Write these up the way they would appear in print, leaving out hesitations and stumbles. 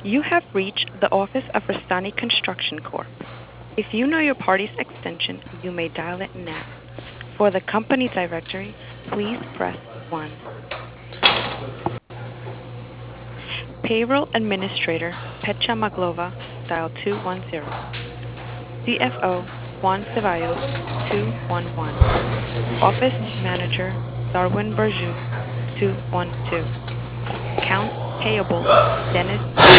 You have reached the office of Rastani Construction Corp. If you know your party's extension, you may dial it now. For the company directory, please press 1. Payroll Administrator Pecha Maglova, dial 210. CFO Juan Ceballos, 211. Office Manager Darwin Berjou, 212. Accounts Payable Dennis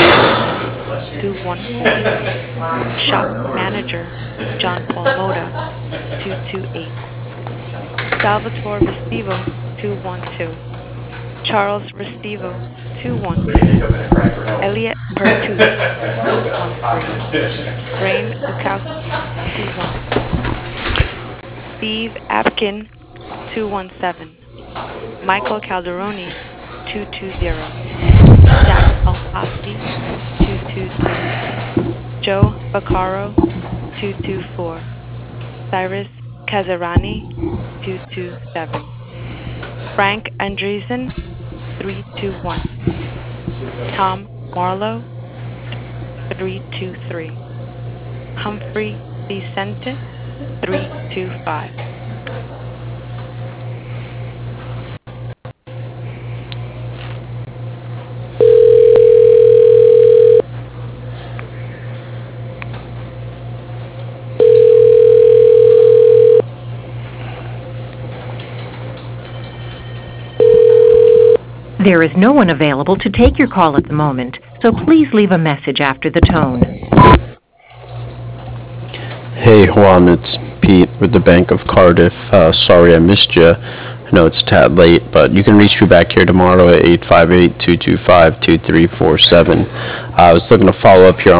214. Shop Manager John Paul Moda, 228. Salvatore Restivo, 212. Charles Restivo, 212. Elliot Pertut, 213. Rain Dukowski, 214. Steve Apkin, 217. Michael Calderoni, 220. Jack Alfasi, 223. Joe Vaccaro, 224. Cyrus Kazarani, 227. Frank Andreessen, 321. Tom Marlowe, 323. Humphrey Vicente, 325. There is no one available to take your call at the moment, so please leave a message after the tone. Hey Juan, it's Pete with the Bank of Cardiff. Sorry I missed you. I know it's a tad late, but you can reach me back here tomorrow at 858-225-2347. I was looking to follow up here on